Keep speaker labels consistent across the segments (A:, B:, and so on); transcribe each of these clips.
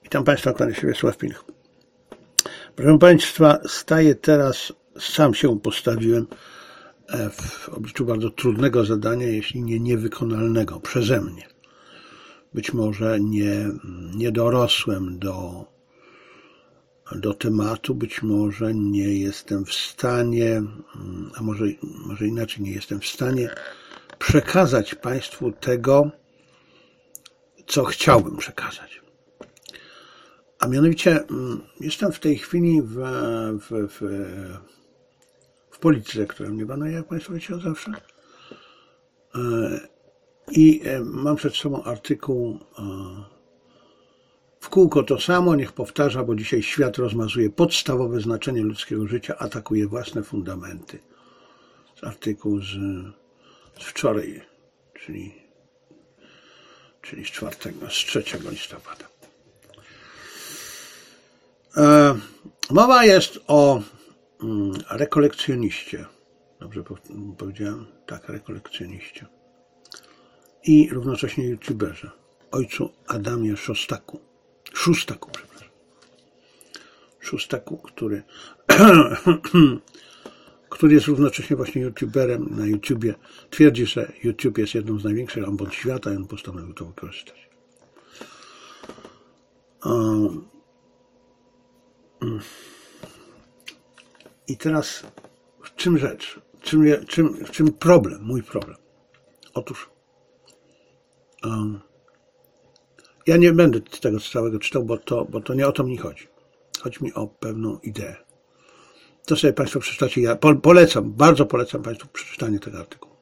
A: Witam Państwa, kłaniam się Wiesław Pilch. Proszę Państwa, sam się postawiłem w obliczu bardzo trudnego zadania, jeśli niewykonalnego przeze mnie. Być może nie dorosłem do tematu, być może nie jestem w stanie, a może inaczej, nie jestem w stanie przekazać Państwu tego, co chciałbym przekazać. A mianowicie jestem w tej chwili w polityce, która mnie banuje, jak Państwo wiecie, od zawsze. I mam przed sobą artykuł w kółko to samo, niech powtarza, bo dzisiaj świat rozmazuje podstawowe znaczenie ludzkiego życia, atakuje własne fundamenty. To artykuł z wczoraj, czyli z 3 listopada. Mowa jest o rekolekcjoniście. Dobrze powiedziałem? Tak, rekolekcjoniście. I równocześnie youtuberze. Ojcu Adamie Szóstaku, który jest równocześnie właśnie youtuberem na YouTubie. Twierdzi, że YouTube jest jedną z największych ambon świata i on postanowił to wykorzystać. I teraz w czym rzecz? W czym problem? Mój problem. Otóż ja nie będę tego całego czytał, bo to nie o to mi chodzi. Chodzi mi o pewną ideę. To sobie Państwo przeczytacie. Ja bardzo polecam Państwu przeczytanie tego artykułu.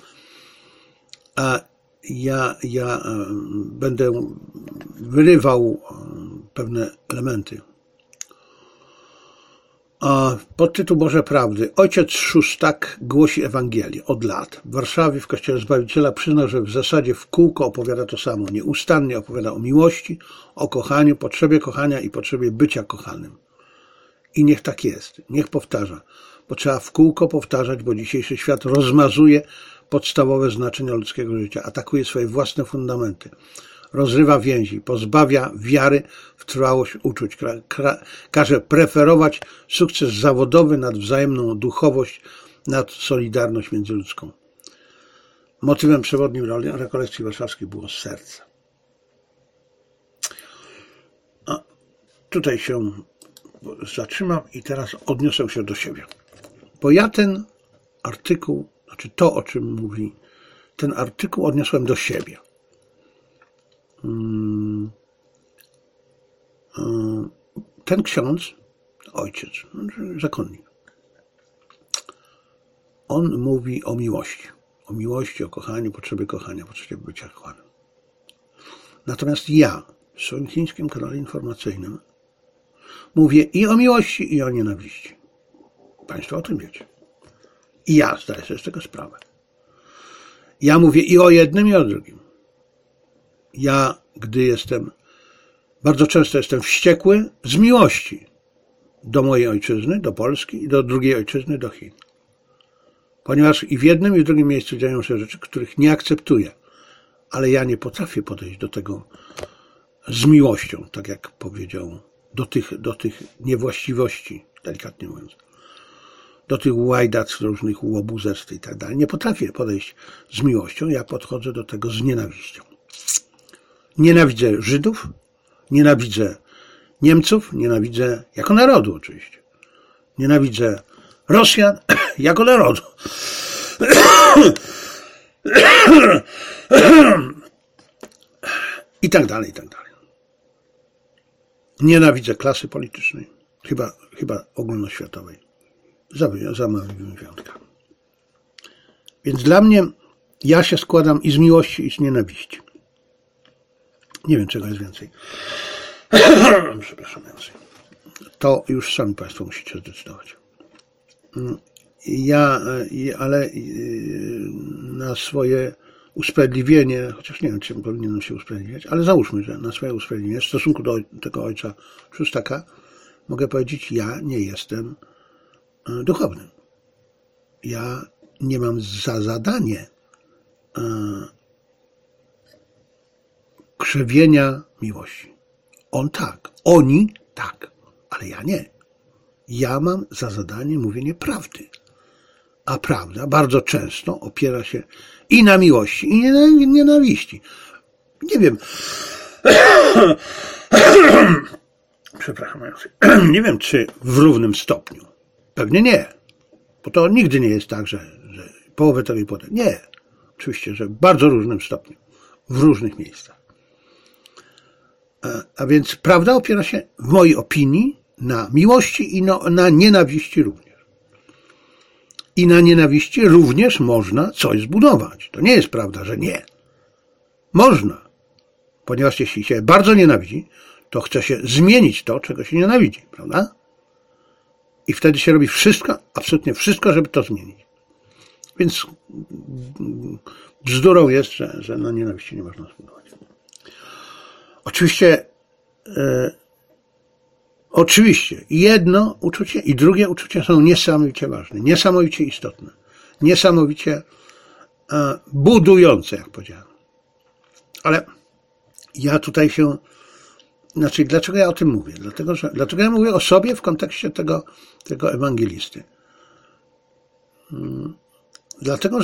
A: A ja będę wyrywał pewne elementy. Podtytuł Boże Prawdy. Ojciec Szóstak głosi Ewangelię od lat. W Warszawie w Kościele Zbawiciela przyznał, że w zasadzie w kółko opowiada to samo. Nieustannie opowiada o miłości, o kochaniu, potrzebie kochania i potrzebie bycia kochanym. I niech tak jest. Niech powtarza. Bo trzeba w kółko powtarzać, bo dzisiejszy świat rozmazuje podstawowe znaczenia ludzkiego życia. Atakuje swoje własne fundamenty. Rozrywa więzi, pozbawia wiary w trwałość uczuć, każe preferować sukces zawodowy nad wzajemną duchowość, nad solidarność międzyludzką. Motywem przewodnim rekolekcji warszawskiej było serce. A tutaj się zatrzymam i teraz odniosę się do siebie. Bo ja ten artykuł, znaczy to, o czym mówi ten artykuł, odniosłem do siebie. Ten ksiądz, ojciec, zakonnik, on mówi o miłości, o kochaniu, potrzebie kochania, potrzebie bycia kochanym. Natomiast ja w swoim chińskim kanale informacyjnym mówię i o miłości, i o nienawiści. Państwo o tym wiecie. I ja zdaję sobie z tego sprawę. Ja mówię i o jednym, i o drugim. Ja, bardzo często jestem wściekły z miłości do mojej ojczyzny, do Polski i do drugiej ojczyzny, do Chin. Ponieważ i w jednym, i w drugim miejscu dzieją się rzeczy, których nie akceptuję. Ale ja nie potrafię podejść do tego z miłością, tak jak powiedział, do tych niewłaściwości, delikatnie mówiąc. Do tych łajdac, różnych łobuzerstw i tak dalej. Nie potrafię podejść z miłością, ja podchodzę do tego z nienawiścią. Nienawidzę Żydów, nienawidzę Niemców, nienawidzę jako narodu oczywiście. Nienawidzę Rosjan jako narodu. I tak dalej, i tak dalej. Nienawidzę klasy politycznej, chyba ogólnoświatowej, za małymi wyjątkami. Więc dla mnie ja się składam i z miłości, i z nienawiści. Nie wiem, czego jest więcej. Przepraszam, więcej. To już sami Państwo musicie zdecydować. Ale na swoje usprawiedliwienie, chociaż nie wiem, czym powinienem się usprawiedliwiać, ale załóżmy, że na swoje usprawiedliwienie w stosunku do tego ojca Szóstaka mogę powiedzieć, ja nie jestem duchownym. Ja nie mam za zadanie krzewienia miłości. On tak, oni tak, ale ja nie. Ja mam za zadanie mówienie prawdy. A prawda bardzo często opiera się i na miłości, i nienawiści. Nie wiem. Przepraszam. Nie wiem, czy w równym stopniu. Pewnie nie. Bo to nigdy nie jest tak, że połowę tego i potem. Nie. Oczywiście, że w bardzo różnym stopniu. W różnych miejscach. A więc prawda opiera się, w mojej opinii, na miłości i na nienawiści również. I na nienawiści również można coś zbudować. To nie jest prawda, że nie. Można. Ponieważ jeśli się bardzo nienawidzi, to chce się zmienić to, czego się nienawidzi, prawda? I wtedy się robi wszystko, absolutnie wszystko, żeby to zmienić. Więc bzdurą jest, że na nienawiści nie można zbudować. Oczywiście jedno uczucie i drugie uczucie są niesamowicie ważne, niesamowicie istotne, niesamowicie budujące, jak powiedziałem. Ale ja tutaj dlaczego ja o tym mówię? Dlaczego ja mówię o sobie w kontekście tego ewangelisty? Dlatego,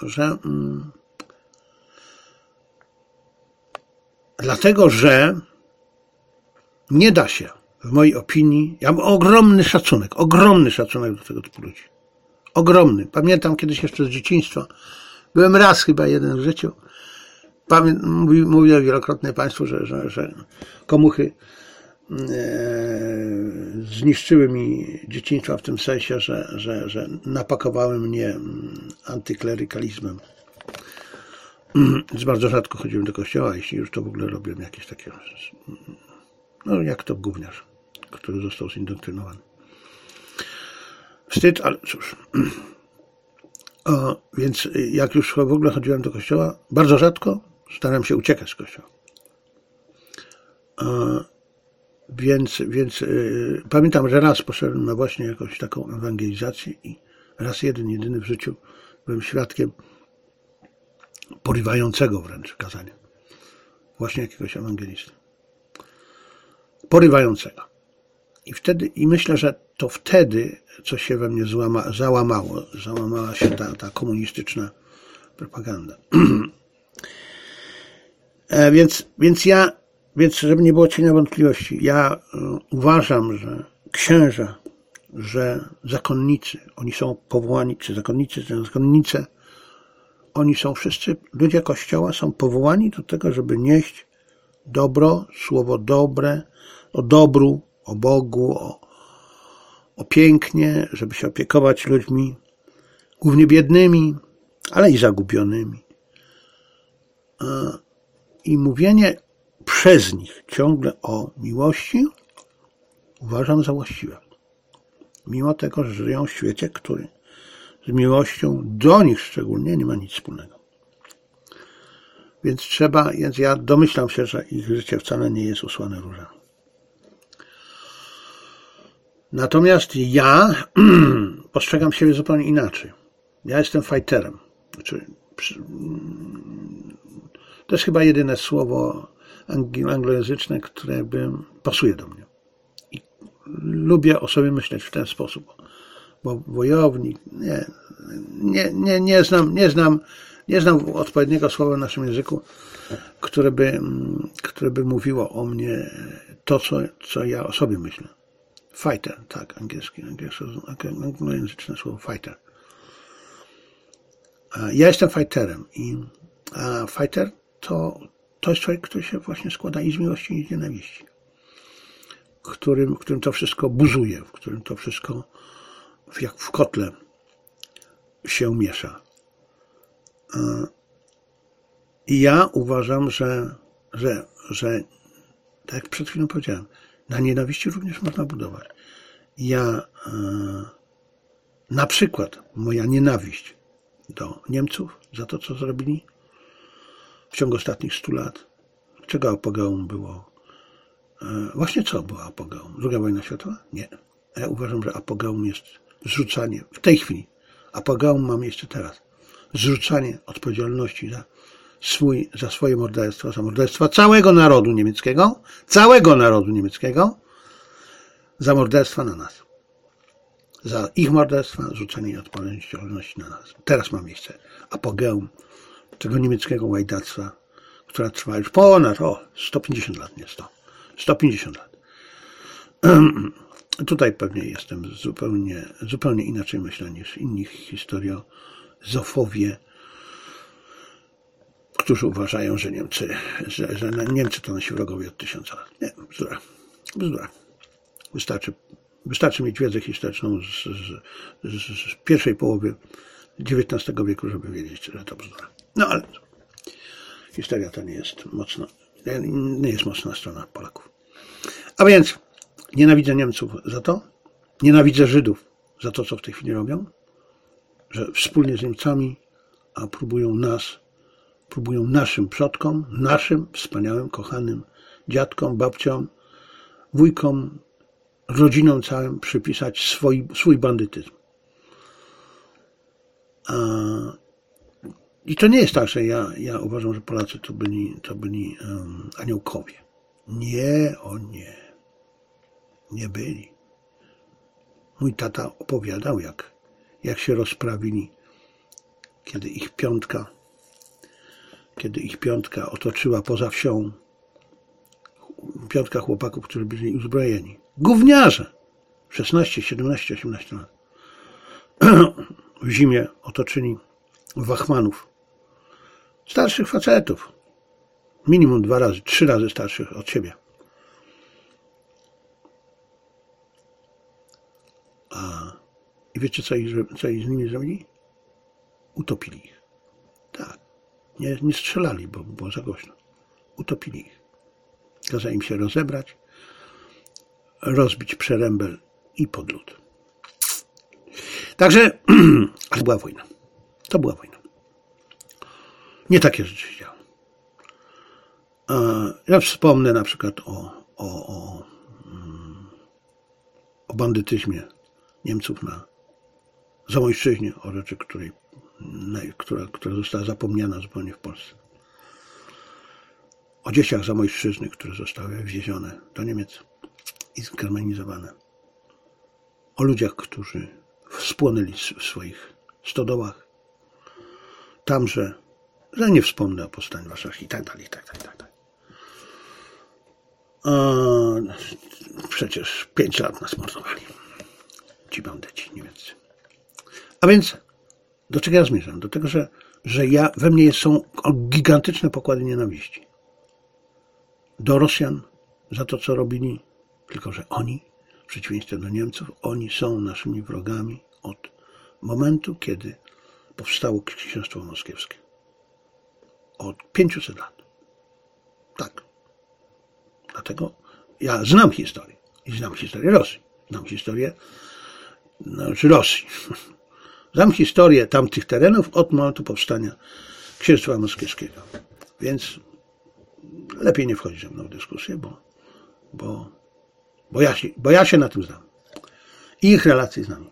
A: że nie da się, w mojej opinii, ja mam ogromny szacunek do tego typu ludzi. Ogromny. Pamiętam kiedyś jeszcze z dzieciństwa, byłem raz chyba jeden w życiu, mówię wielokrotnie Państwu, że komuchy zniszczyły mi dzieciństwo w tym sensie, że napakowały mnie antyklerykalizmem. Więc bardzo rzadko chodziłem do kościoła, jeśli już to w ogóle robiłem jakieś takie, no jak to gówniarz, który został zindoktrynowany. Wstyd, ale cóż. Więc jak już w ogóle chodziłem do kościoła, bardzo rzadko starałem się uciekać z kościoła. Więc pamiętam, że raz poszedłem na właśnie jakąś taką ewangelizację i raz jedyny w życiu byłem świadkiem porywającego wręcz kazania. Właśnie jakiegoś ewangelisty. Porywającego. I myślę, że to wtedy coś się we mnie załamało. Załamała się ta komunistyczna propaganda. Więc żeby nie było cienia wątpliwości, ja uważam, że księża, że zakonnicy, oni są powołani, czy zakonnicy, czy zakonnice, oni są wszyscy, ludzie Kościoła są powołani do tego, żeby nieść dobro, słowo dobre, o dobru, o Bogu, o pięknie, żeby się opiekować ludźmi, głównie biednymi, ale i zagubionymi. I mówienie przez nich ciągle o miłości uważam za właściwe. Mimo tego, że żyją w świecie, który z miłością do nich szczególnie nie ma nic wspólnego. Więc ja domyślam się, że ich życie wcale nie jest usłane różami. Natomiast ja postrzegam siebie zupełnie inaczej. Ja jestem fighterem. To jest chyba jedyne słowo anglojęzyczne, które pasuje do mnie. I lubię o sobie myśleć w ten sposób. Bo wojownik, nie znam odpowiedniego słowa w naszym języku, które by mówiło o mnie to, co ja o sobie myślę. Fighter, tak, anglojęzyczne słowo fighter. Ja jestem fighterem a fighter to jest człowiek, który się właśnie składa i z miłości, i z nienawiści. W którym to wszystko buzuje, w którym to wszystko jak w kotle się miesza. I ja uważam, że tak jak przed chwilą powiedziałem, na nienawiści również można budować. Na przykład moja nienawiść do Niemców za to, co zrobili w ciągu ostatnich 100 lat, czego apogeum było? Właśnie co było apogeum? II wojna światowa? Nie. Ja uważam, że apogeum jest zrzucanie, w tej chwili, apogeum ma miejsce teraz, zrzucanie odpowiedzialności za za swoje morderstwa, za morderstwa całego narodu niemieckiego, za morderstwa na nas. Za ich morderstwa, rzucenie odpowiedzialności na nas. Teraz ma miejsce apogeum tego niemieckiego łajdactwa, która trwa już ponad 150 lat, nie 100. 150 lat. Tutaj pewnie jestem zupełnie inaczej myślę niż inni historiozofowie, którzy uważają, że Niemcy to nasi wrogowie od 1000 lat. Nie, bzdura. Wystarczy mieć wiedzę historyczną z pierwszej połowy XIX wieku, żeby wiedzieć, że to bzdura. No ale historia to nie jest mocna strona Polaków. A więc nienawidzę Niemców za to, nienawidzę Żydów za to, co w tej chwili robią, że wspólnie z Niemcami próbują naszym przodkom, naszym wspaniałym, kochanym dziadkom, babciom, wujkom, rodzinom całym przypisać swój bandytyzm. I to nie jest tak, że ja uważam, że Polacy to byli aniołkowie. Nie, nie byli. Mój tata opowiadał, jak się rozprawili, kiedy ich piątka otoczyła poza wsią, piątka chłopaków, którzy byli uzbrojeni. Gówniarze! 16, 17, 18 lat. W zimie otoczyli wachmanów. Starszych facetów. Minimum 2 razy, 3 razy starszych od siebie. I wiecie, co ich z nimi zrobili? Utopili ich. Tak. Nie strzelali, bo było za głośno. Utopili ich. Kazali im się rozebrać, rozbić przerębel i pod lód. Także, ale to była wojna. To była wojna. Nie takie rzeczy się działy. Ja wspomnę na przykład o bandytyzmie Niemców na Zamojszczyźnie, o rzeczy, która została zapomniana zupełnie w Polsce. O dzieciach Zamojszczyzny, które zostały wywiezione do Niemiec i zgermanizowane. O ludziach, którzy spłonęli w swoich stodołach. Tam, że nie wspomnę o powstaniu warszawskim i tak dalej, Przecież 5 lat nas mordowali. Ci bandyci niemieccy. A więc do czego ja zmierzam? Do tego, że we mnie są gigantyczne pokłady nienawiści. Do Rosjan za to, co robili, tylko że oni, w przeciwieństwie do Niemców, oni są naszymi wrogami od momentu, kiedy powstało Księstwo Moskiewskie. Od 500 lat. Tak. Dlatego ja znam historię. I znam historię Rosji. Znam historię Rosji. Znam historię tamtych terenów od momentu powstania Księstwa Moskiewskiego. Więc lepiej nie wchodzić ze mną w dyskusję, bo ja się na tym znam. I ich relacje z nami.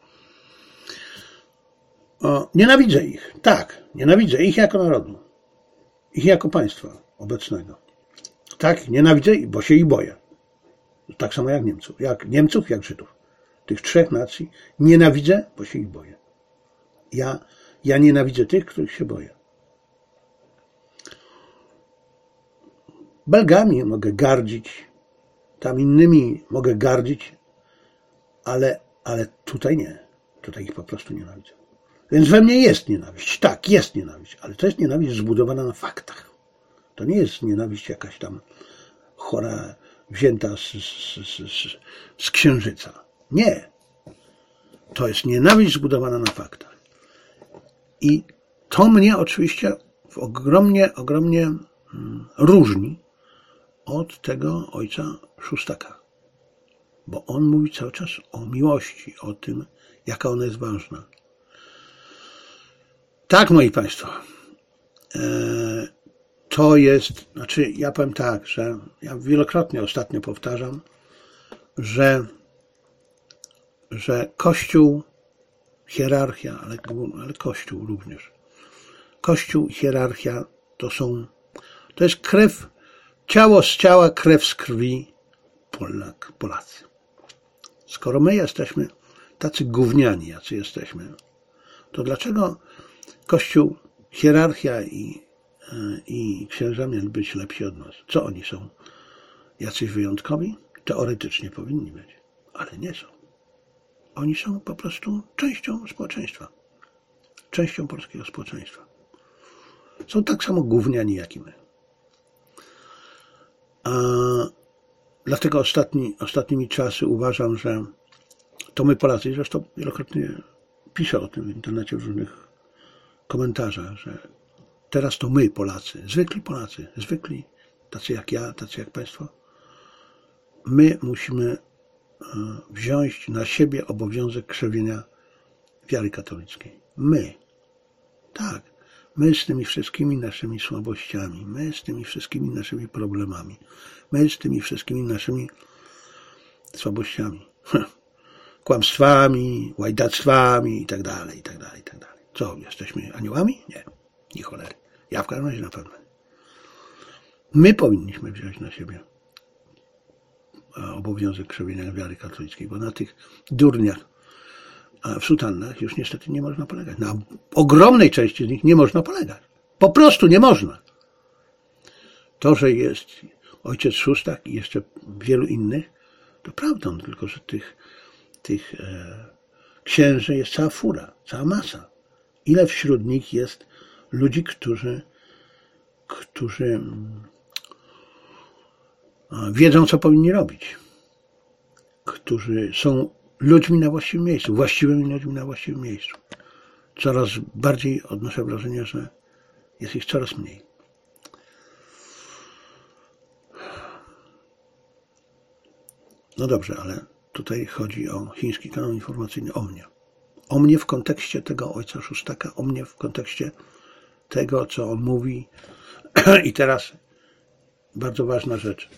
A: Nienawidzę ich. Tak, nienawidzę ich jako narodu. Ich jako państwa obecnego. Tak, nienawidzę, bo się ich boję. Tak samo jak Niemców, jak Żydów. Tych 3 nacji nienawidzę, bo się ich boję. Ja nienawidzę tych, których się boję. Belgami mogę gardzić, tam innymi mogę gardzić, ale tutaj nie. Tutaj ich po prostu nienawidzę. Więc we mnie jest nienawiść. Tak, jest nienawiść, ale to jest nienawiść zbudowana na faktach. To nie jest nienawiść jakaś tam chora, wzięta z księżyca. Nie. To jest nienawiść zbudowana na faktach. I to mnie oczywiście ogromnie różni od tego ojca Szóstaka. Bo on mówi cały czas o miłości, o tym, jaka ona jest ważna. Tak, moi Państwo, to jest, ja powiem tak, że ja wielokrotnie ostatnio powtarzam, że Kościół, hierarchia, ale Kościół również. Kościół, hierarchia To jest krew, ciało z ciała, krew z krwi Polacy. Skoro my jesteśmy tacy gówniani, jacy jesteśmy, to dlaczego Kościół, hierarchia i księża mieli być lepsi od nas? Co oni są? Jacyś wyjątkowi? Teoretycznie powinni być, ale nie są. Oni są po prostu częścią społeczeństwa. Częścią polskiego społeczeństwa. Są tak samo gówniani jak i my. Dlatego ostatnimi czasy uważam, że to my Polacy, zresztą wielokrotnie piszę o tym w internecie w różnych komentarzach, że teraz to my Polacy, zwykli, tacy jak ja, tacy jak państwo, my musimy wziąć na siebie obowiązek krzewienia wiary katolickiej. My. Tak. My z tymi wszystkimi naszymi słabościami, my z tymi wszystkimi naszymi problemami, my z tymi wszystkimi naszymi słabościami, kłamstwami, łajdactwami i tak dalej. Co, jesteśmy aniołami? Nie, nie cholery. Ja w każdym razie na pewno. My powinniśmy wziąć na siebie obowiązek krzewienia wiary katolickiej, bo na tych durniach w sutannach już niestety nie można polegać. Na ogromnej części z nich nie można polegać. Po prostu nie można. To, że jest ojciec Szóstak i jeszcze wielu innych, to prawdą, tylko że tych księży jest cała fura, cała masa. Ile wśród nich jest ludzi, którzy wiedzą, co powinni robić, którzy są ludźmi na właściwym miejscu, właściwymi ludźmi na właściwym miejscu. Coraz bardziej odnoszę wrażenie, że jest ich coraz mniej. No dobrze, ale tutaj chodzi o chiński kanał informacyjny, o mnie. O mnie w kontekście tego ojca Szóstaka, o mnie w kontekście tego, co on mówi. I teraz bardzo ważna rzecz.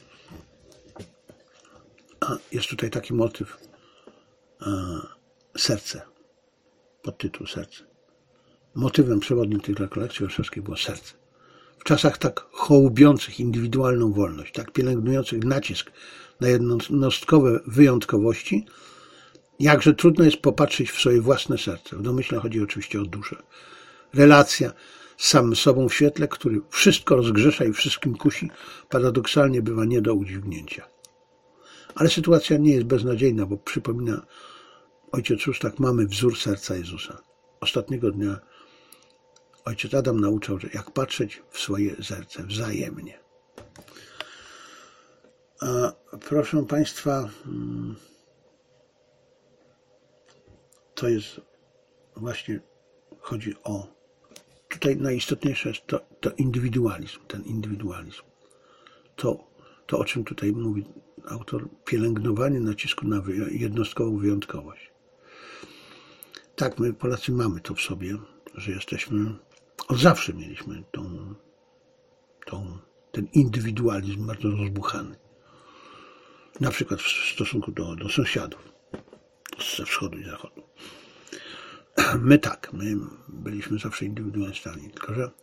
A: Jest tutaj taki motyw, serce, podtytuł serce. Motywem przewodnim tych rekolekcji warszawskich było serce. W czasach tak hołubiących indywidualną wolność, tak pielęgnujących nacisk na jednostkowe wyjątkowości, jakże trudno jest popatrzeć w swoje własne serce. W domyśle chodzi oczywiście o duszę. Relacja z samym sobą w świetle, który wszystko rozgrzesza i wszystkim kusi, paradoksalnie bywa nie do udźwignięcia. Ale sytuacja nie jest beznadziejna, bo przypomina ojciec Szóstak, mamy wzór serca Jezusa. Ostatniego dnia ojciec Adam nauczał, że jak patrzeć w swoje serce wzajemnie. Proszę Państwa, to jest właśnie, chodzi o, tutaj najistotniejsze jest to indywidualizm, ten indywidualizm. To, o czym tutaj mówi autor, pielęgnowanie nacisku na jednostkową wyjątkowość. Tak, my Polacy mamy to w sobie, że jesteśmy, od zawsze mieliśmy ten indywidualizm bardzo rozbuchany. Na przykład w stosunku do sąsiadów ze wschodu i zachodu. My byliśmy zawsze indywidualistami, tylko że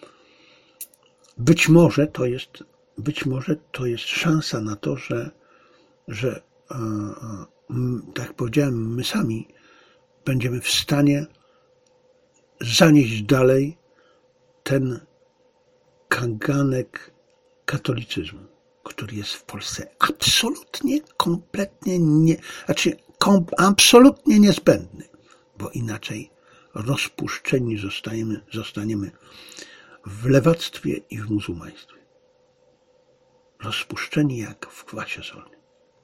A: być może to jest szansa na to, że tak jak powiedziałem, my sami będziemy w stanie zanieść dalej ten kaganek katolicyzmu, który jest w Polsce absolutnie, kompletnie absolutnie niezbędny, bo inaczej rozpuszczeni zostaniemy w lewactwie i w muzułmaństwie. Rozpuszczeni jak w kwasie solnym.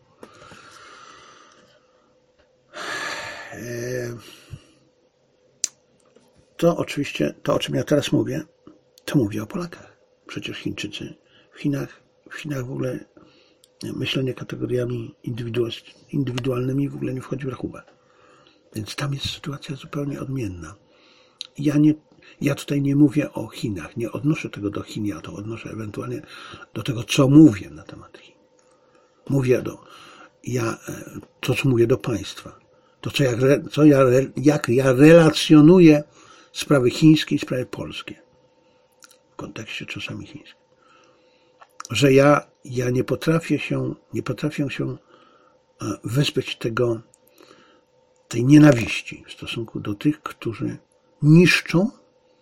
A: To oczywiście, to o czym ja teraz mówię, to mówię o Polakach. Przecież Chińczycy w Chinach w ogóle myślenie kategoriami indywidualnymi w ogóle nie wchodzi w rachubę. Więc tam jest sytuacja zupełnie odmienna. Ja tutaj nie mówię o Chinach, nie odnoszę tego do Chin, ja to odnoszę ewentualnie do tego, co mówię na temat Chin. Mówię to, co mówię do państwa. To, jak ja relacjonuję sprawy chińskie i sprawy polskie. kontekście czasami chińskim. Że ja nie potrafię się wyzbyć tej nienawiści w stosunku do tych, którzy niszczą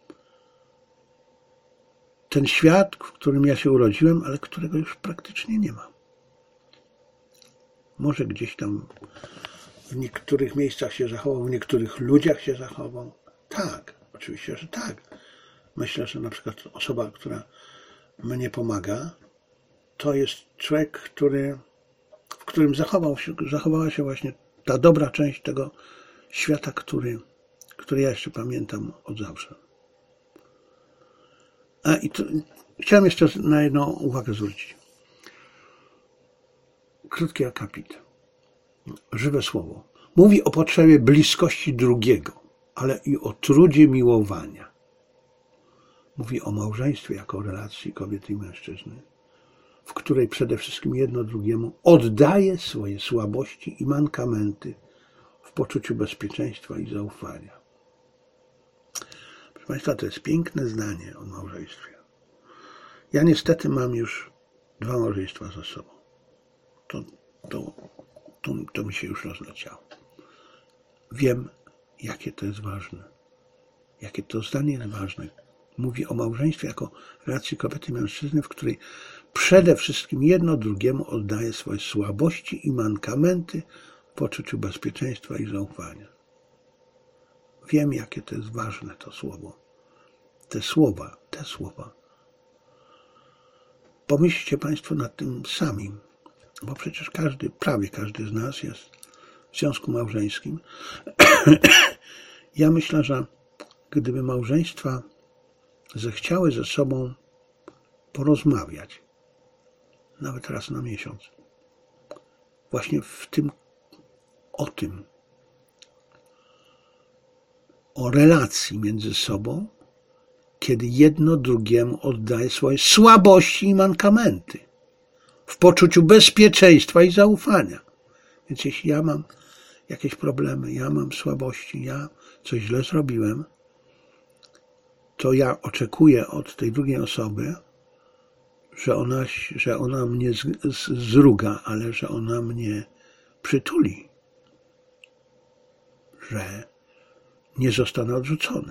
A: ten świat, w którym ja się urodziłem, ale którego już praktycznie nie ma. Może gdzieś tam w niektórych miejscach się zachował, w niektórych ludziach się zachował. Tak, oczywiście, że tak. Myślę, że na przykład osoba, która mnie pomaga, to jest człowiek, w którym zachowała się właśnie ta dobra część tego świata, który ja jeszcze pamiętam od zawsze. Chciałem jeszcze na jedną uwagę zwrócić. Krótki akapit. Żywe słowo. Mówi o potrzebie bliskości drugiego, ale i o trudzie miłowania. Mówi o małżeństwie jako relacji kobiety i mężczyzny, w której przede wszystkim jedno drugiemu oddaje swoje słabości i mankamenty w poczuciu bezpieczeństwa i zaufania. Proszę Państwa, to jest piękne zdanie o małżeństwie. Ja niestety mam już 2 małżeństwa za sobą. To mi się już rozleciało. Wiem, jakie to jest ważne. Jakie to zdanie jest ważne. Mówi o małżeństwie jako relacji kobiety i mężczyzny, w której przede wszystkim jedno drugiemu oddaje swoje słabości i mankamenty w poczuciu bezpieczeństwa i zaufania. Wiem, jakie to jest ważne to słowo. Te słowa. Pomyślcie Państwo nad tym samym, bo przecież prawie każdy z nas jest w związku małżeńskim. Ja myślę, że gdyby małżeństwa zechciały ze sobą porozmawiać, nawet raz na miesiąc, właśnie o relacji między sobą, kiedy jedno drugiemu oddaje swoje słabości i mankamenty w poczuciu bezpieczeństwa i zaufania. Więc jeśli ja mam jakieś problemy, ja mam słabości, ja coś źle zrobiłem, to ja oczekuję od tej drugiej osoby, że ona mnie zruga, ale że ona mnie przytuli, że nie zostanę odrzucony,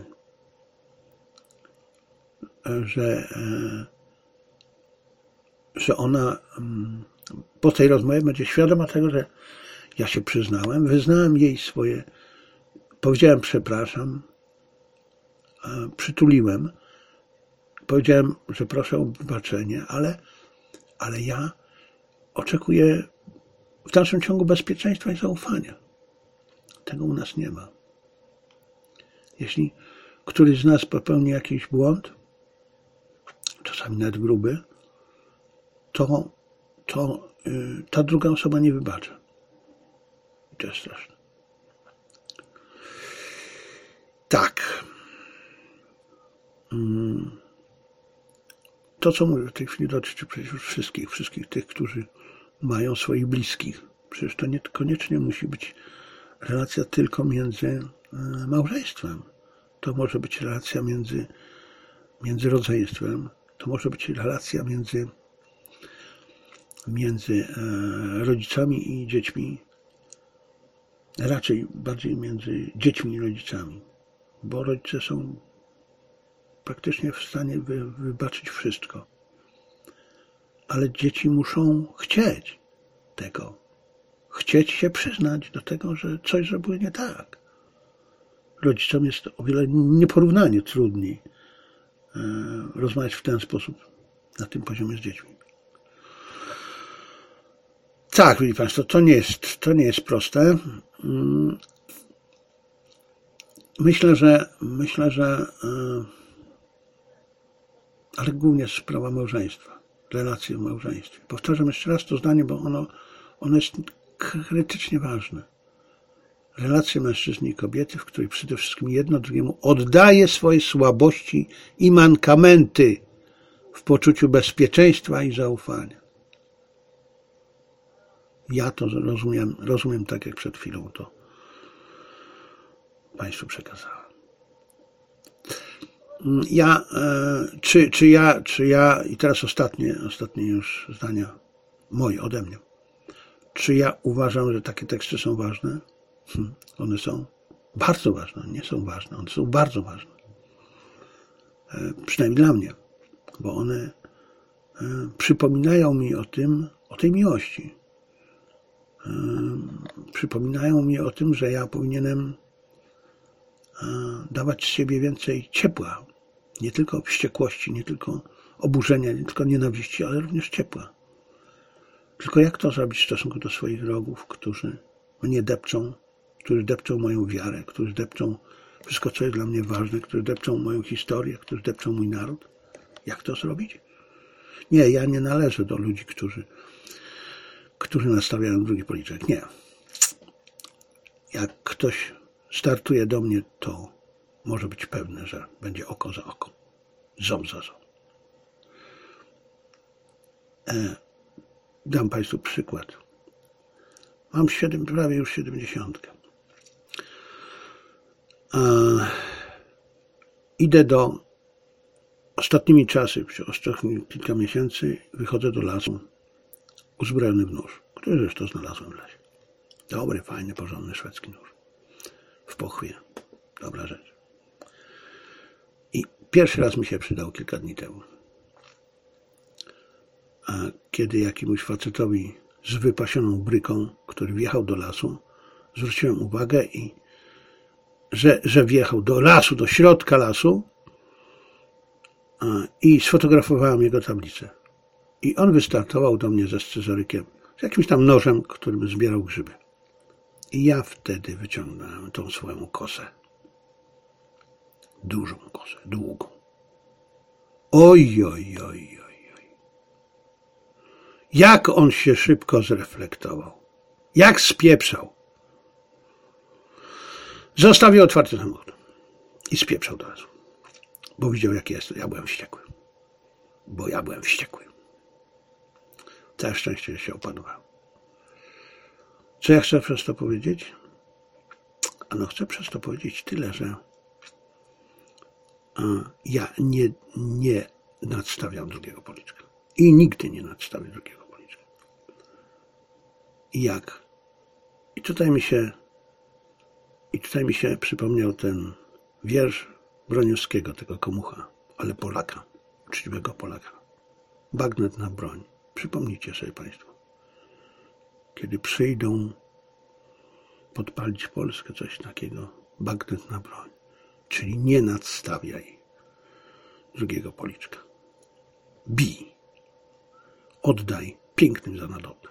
A: że ona po tej rozmowie będzie świadoma tego, że ja się przyznałem, wyznałem jej powiedziałem przepraszam, przytuliłem, powiedziałem, że proszę o wybaczenie, ale ja oczekuję w dalszym ciągu bezpieczeństwa i zaufania. Tego u nas nie ma. Jeśli któryś z nas popełni jakiś błąd, czasami nawet gruby, to ta druga osoba nie wybacza. I to jest straszne. Tak. To, co mówię w tej chwili, dotyczy przecież wszystkich tych, którzy mają swoich bliskich. Przecież to niekoniecznie musi być relacja tylko między małżeństwem. To może być relacja między rodzeństwem. To może być relacja między rodzicami i dziećmi. Raczej bardziej między dziećmi i rodzicami. Bo rodzice są praktycznie w stanie wybaczyć wszystko. Ale dzieci muszą chcieć tego. Chcieć się przyznać do tego, że coś zrobiły nie tak. Rodzicom jest o wiele nieporównanie trudniej rozmawiać w ten sposób, na tym poziomie z dziećmi. Tak, widzi Państwo, to nie jest proste. Myślę, że ale głównie sprawa małżeństwa, relacje w małżeństwie. Powtarzam jeszcze raz to zdanie, bo ono jest krytycznie ważne. Relacje mężczyzny i kobiety, w której przede wszystkim jedno drugiemu oddaje swoje słabości i mankamenty w poczuciu bezpieczeństwa i zaufania. Ja to rozumiem tak, jak przed chwilą to Państwu przekazałem. Czy ja, i teraz ostatnie już zdania moje ode mnie. Czy ja uważam, że takie teksty są ważne? One są bardzo ważne, nie są ważne, one są bardzo ważne. Przynajmniej dla mnie, bo one przypominają mi o tej miłości. Przypominają mi o tym, że ja powinienem dawać z siebie więcej ciepła. Nie tylko wściekłości, nie tylko oburzenia, nie tylko nienawiści, ale również ciepła. Tylko jak to zrobić w stosunku do swoich wrogów, którzy mnie depczą, którzy depczą moją wiarę, którzy depczą wszystko, co jest dla mnie ważne, którzy depczą moją historię, którzy depczą mój naród? Jak to zrobić? Nie, ja nie należę do ludzi, którzy nastawiają drugi policzek. Nie. Jak ktoś startuje do mnie, to może być pewne, że będzie oko za oko, ząb za ząb. Dam Państwu przykład. Mam prawie już 70. Idę ostatnimi czasy, przez ostatnich kilka miesięcy, wychodzę do lasu uzbrojony w nóż, który zresztą znalazłem w lesie. Dobry, fajny, porządny szwedzki nóż. W pochwie. Dobra rzecz. I pierwszy raz mi się przydał kilka dni temu. A kiedy jakiemuś facetowi z wypasioną bryką, który wjechał do lasu, zwróciłem uwagę, że wjechał do lasu, do środka lasu i sfotografowałem jego tablicę. I on wystartował do mnie ze scyzorykiem, z jakimś tam nożem, którym zbierał grzyby. I ja wtedy wyciągnąłem tą swoją kosę. Dużą kosę, długą. Oj. Jak on się szybko zreflektował. Jak spieprzał. Zostawił otwarty samochód. I spieprzał do lasu. Bo widział, jak jest. Ja byłem wściekły. Całe szczęście, że się opanowałem. Co ja chcę przez to powiedzieć? Chcę przez to powiedzieć tyle, że ja nie nadstawiam drugiego policzka. I nigdy nie nadstawię drugiego policzka. I jak? I tutaj mi się przypomniał ten wiersz Broniewskiego, tego komucha, ale Polaka, uczciwego Polaka. Bagnet na broń. Przypomnijcie sobie Państwo. Kiedy przyjdą podpalić Polskę, coś takiego, bagnet na broń. Czyli nie nadstawiaj drugiego policzka. Bij. Oddaj pięknym za nadobne.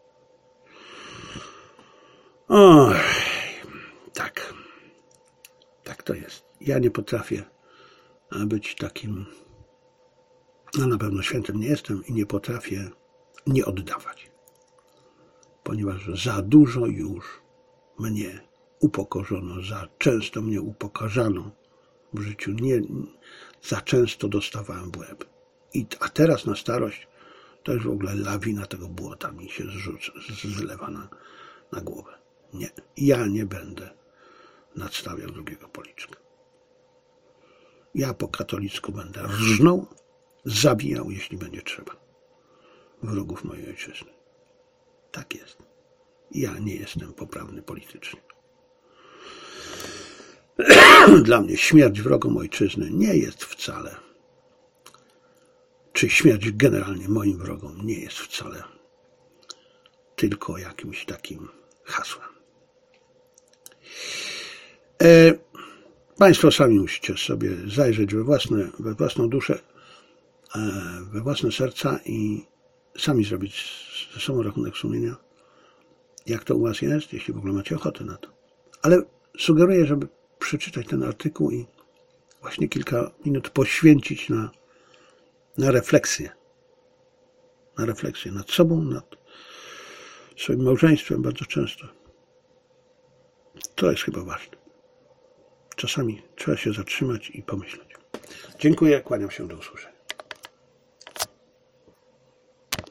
A: Tak to jest. Ja nie potrafię być takim, na pewno świętym nie jestem i nie potrafię nie oddawać. Ponieważ za dużo już mnie upokorzono, za często mnie upokarzano w życiu, za często dostawałem w łeb. A teraz na starość to już w ogóle lawina tego błota mi się zlewa na głowę. Nie, ja nie będę nadstawiał drugiego policzka. Ja po katolicku będę rżnął, zabijał, jeśli będzie trzeba, wrogów mojej ojczyzny. Tak jest. Ja nie jestem poprawny politycznie. Dla mnie śmierć wrogom ojczyzny nie jest wcale, czy śmierć generalnie moim wrogom nie jest wcale tylko jakimś takim hasłem. Państwo sami musicie sobie zajrzeć we własną duszę, we własne serca i sami zrobić ze sobą rachunek sumienia, jak to u was jest, jeśli w ogóle macie ochotę na to. Ale sugeruję, żeby przeczytać ten artykuł i właśnie kilka minut poświęcić na refleksję. Na refleksję nad sobą, nad swoim małżeństwem bardzo często. To jest chyba ważne. Czasami trzeba się zatrzymać i pomyśleć. Dziękuję, kłaniam się, do usłyszenia.